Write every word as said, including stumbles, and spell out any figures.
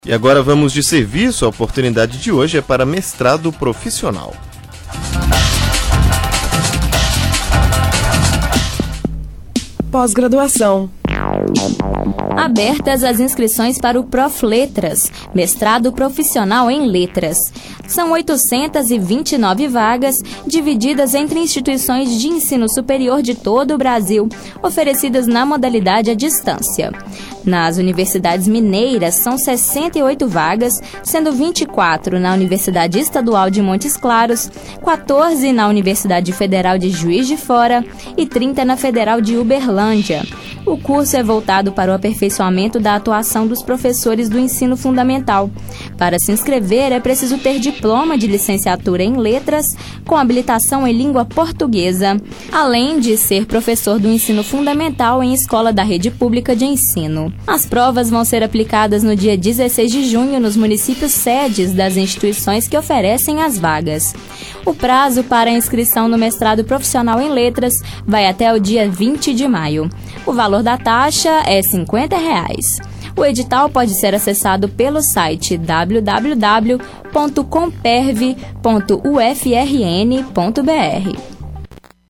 E agora vamos de serviço. A oportunidade de hoje é para mestrado profissional. Pós-graduação. Abertas as inscrições para o Profletras, mestrado profissional em letras. São oitocentas e vinte e nove vagas, divididas entre instituições de ensino superior de todo o Brasil, oferecidas na modalidade à distância. Nas universidades mineiras, são sessenta e oito vagas, sendo vinte e quatro na Universidade Estadual de Montes Claros, quatorze na Universidade Federal de Juiz de Fora e trinta na Federal de Uberlândia. O curso é voltado para o aperfeiçoamento da atuação dos professores do ensino fundamental. Para se inscrever, é preciso ter diploma de licenciatura em letras com habilitação em língua portuguesa, além de ser professor do ensino fundamental em escola da rede pública de ensino. As provas vão ser aplicadas no dia dezesseis de junho nos municípios sedes das instituições que oferecem as vagas. O prazo para a inscrição no mestrado profissional em letras vai até o dia vinte de maio. O valor da taxa é cinquenta reais. O edital pode ser acessado pelo site w w w ponto comperv ponto u f r n ponto b r.